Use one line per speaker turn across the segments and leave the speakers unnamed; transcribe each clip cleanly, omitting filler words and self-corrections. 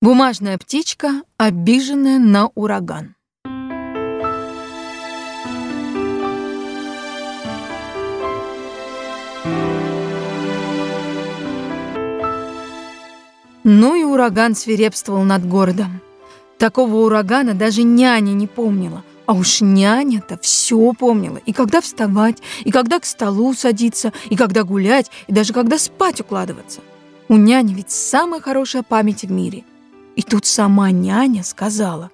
Бумажная птичка, обиженная на ураган. Ну и ураган свирепствовал над городом. Такого урагана даже няня не помнила. А уж няня-то все помнила. И когда вставать, и когда к столу садиться, и когда гулять, и даже когда спать укладываться. У няни ведь самая хорошая память в мире. И тут сама няня сказала: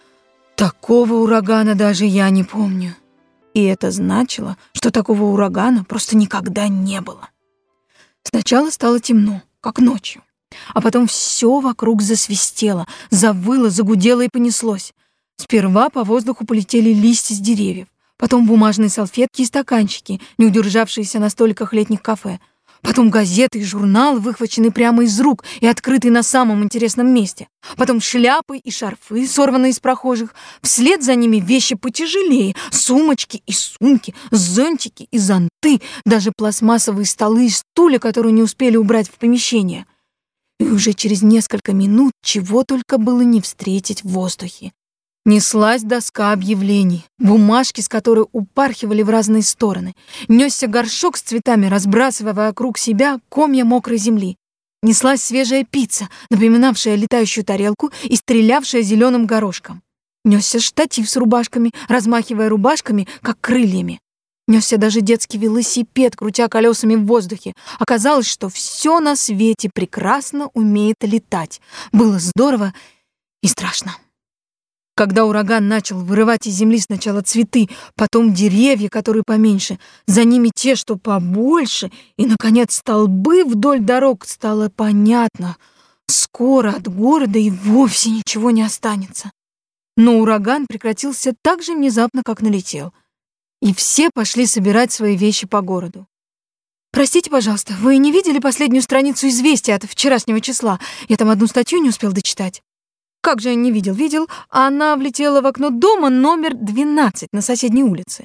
«Такого урагана даже я не помню». И это значило, что такого урагана просто никогда не было. Сначала стало темно, как ночью. А потом все вокруг засвистело, завыло, загудело и понеслось. Сперва по воздуху полетели листья с деревьев, потом бумажные салфетки и стаканчики, не удержавшиеся на столиках летних кафе, потом газеты и журналы, выхваченные прямо из рук и открытые на самом интересном месте, потом шляпы и шарфы, сорванные из прохожих, вслед за ними вещи потяжелее, сумочки и сумки, зонтики и зонты, даже пластмассовые столы и стулья, которые не успели убрать в помещение. И уже через несколько минут чего только было не встретить в воздухе. Неслась доска объявлений, бумажки, с которой упархивали в разные стороны. Несся горшок с цветами, разбрасывая вокруг себя комья мокрой земли. Неслась свежая пицца, напоминавшая летающую тарелку и стрелявшая зеленым горошком. Несся штатив с рубашками, размахивая рубашками, как крыльями. Несся даже детский велосипед, крутя колесами в воздухе. Оказалось, что все на свете прекрасно умеет летать. Было здорово и страшно. Когда ураган начал вырывать из земли сначала цветы, потом деревья, которые поменьше, за ними те, что побольше, и, наконец, столбы вдоль дорог, стало понятно: скоро от города и вовсе ничего не останется. Но ураган прекратился так же внезапно, как налетел. И все пошли собирать свои вещи по городу. «Простите, пожалуйста, вы не видели последнюю страницу «Известия» от вчерашнего числа? Я там одну статью не успел дочитать». «Как же я не видел?» «Видел. Она влетела в окно дома номер 12 на соседней улице».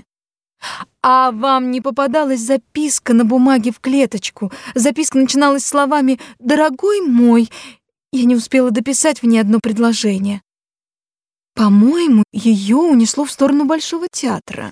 «А вам не попадалась записка на бумаге в клеточку? Записка начиналась словами «Дорогой мой». Я не успела дописать в ней одно предложение. По-моему, ее унесло в сторону Большого театра.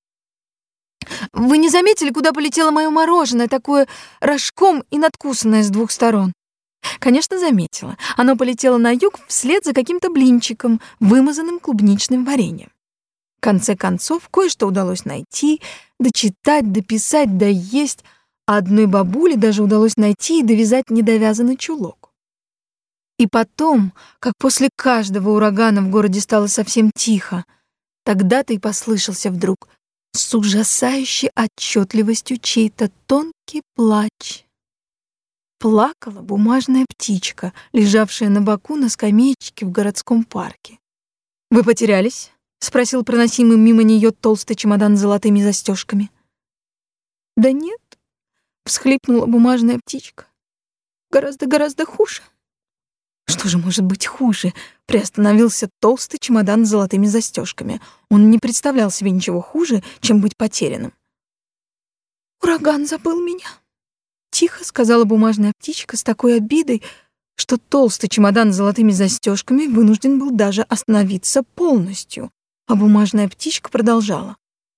Вы не заметили, куда полетело мое мороженое, такое рожком и надкусанное с двух сторон?» Конечно, заметила. Оно полетело на юг вслед за каким-то блинчиком, вымазанным клубничным вареньем. В конце концов, кое-что удалось найти, дочитать, дописать, доесть, а одной бабуле даже удалось найти и довязать недовязанный чулок. И потом, как после каждого урагана в городе стало совсем тихо, тогда-то и послышался вдруг с ужасающей отчетливостью чей-то тонкий плач. Плакала бумажная птичка, лежавшая на боку на скамеечке в городском парке. «Вы потерялись?» — спросил проносимый мимо нее толстый чемодан с золотыми застежками. «Да нет», — всхлипнула бумажная птичка. «Гораздо хуже». «Что же может быть хуже?» — приостановился толстый чемодан с золотыми застежками. Он не представлял себе ничего хуже, чем быть потерянным. «Ураган забыл меня», — тихо сказала бумажная птичка с такой обидой, что толстый чемодан с золотыми застежками вынужден был даже остановиться полностью. А бумажная птичка продолжала.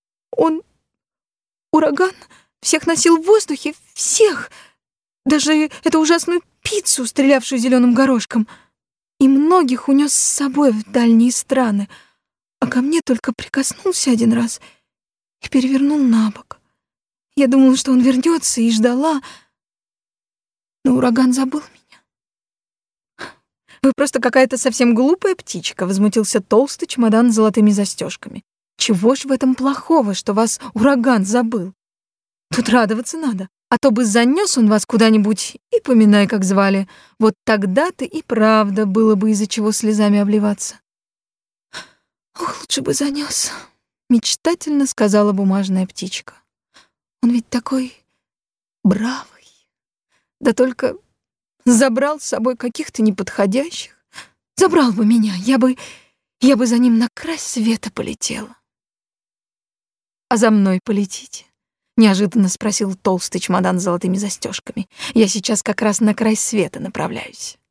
Ураган всех носил в воздухе, всех, даже эту ужасную пиццу, стрелявшую зеленым горошком, и многих унес с собой в дальние страны, а ко мне только прикоснулся один раз и перевернул на бок. Я думала, что он вернется, и ждала, но ураган забыл меня. «Вы просто какая-то совсем глупая птичка», — возмутился толстый чемодан с золотыми застежками. «Чего ж в этом плохого, что вас ураган забыл? Тут радоваться надо, а то бы занес он вас куда-нибудь и поминай, как звали. Вот тогда-то и правда было бы из-за чего слезами обливаться». «Ох, лучше бы занес», — мечтательно сказала бумажная птичка. «Он ведь такой бравый. Да только забрал с собой каких-то неподходящих. Забрал бы меня, я бы за ним на край света полетела». «А за мной полетите?» — неожиданно спросил толстый чемодан с золотыми застежками. «Я сейчас как раз на край света направляюсь».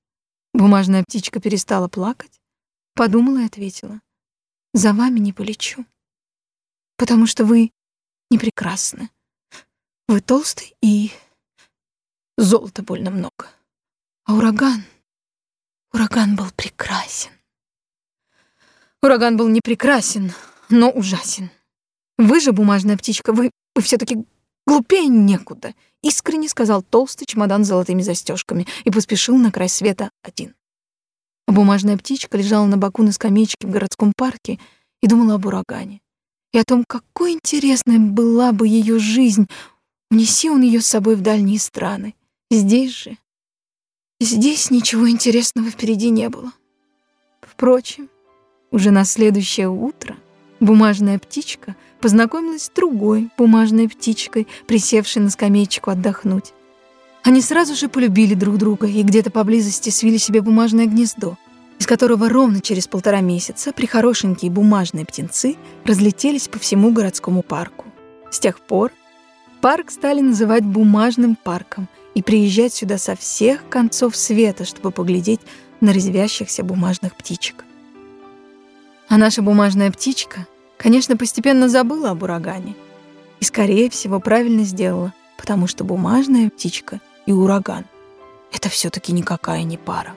Бумажная птичка перестала плакать, подумала и ответила: «За вами не полечу, потому что вы не прекрасны. Вы толстый и золота больно много. А ураган был прекрасен. Ураган был не прекрасен, но ужасен. Вы же, бумажная птичка, вы все-таки глупее некуда», — искренне сказал толстый чемодан с золотыми застежками и поспешил на край света один. А бумажная птичка лежала на боку на скамеечке в городском парке и думала об урагане. И о том, какой интересной была бы ее жизнь, унеси он ее с собой в дальние страны. Здесь ничего интересного впереди не было. Впрочем, уже на следующее утро бумажная птичка познакомилась с другой бумажной птичкой, присевшей на скамеечку отдохнуть. Они сразу же полюбили друг друга и где-то поблизости свили себе бумажное гнездо, из которого ровно через 1,5 месяца прихорошенькие бумажные птенцы разлетелись по всему городскому парку. С тех пор парк стали называть бумажным парком и приезжать сюда со всех концов света, чтобы поглядеть на резвящихся бумажных птичек. А наша бумажная птичка, конечно, постепенно забыла об урагане. И, скорее всего, правильно сделала, потому что бумажная птичка и ураган — это все-таки никакая не пара.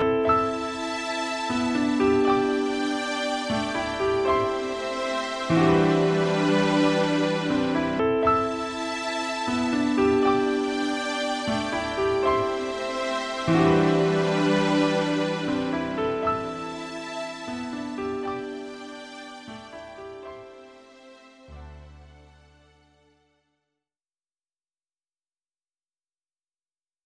Thank you.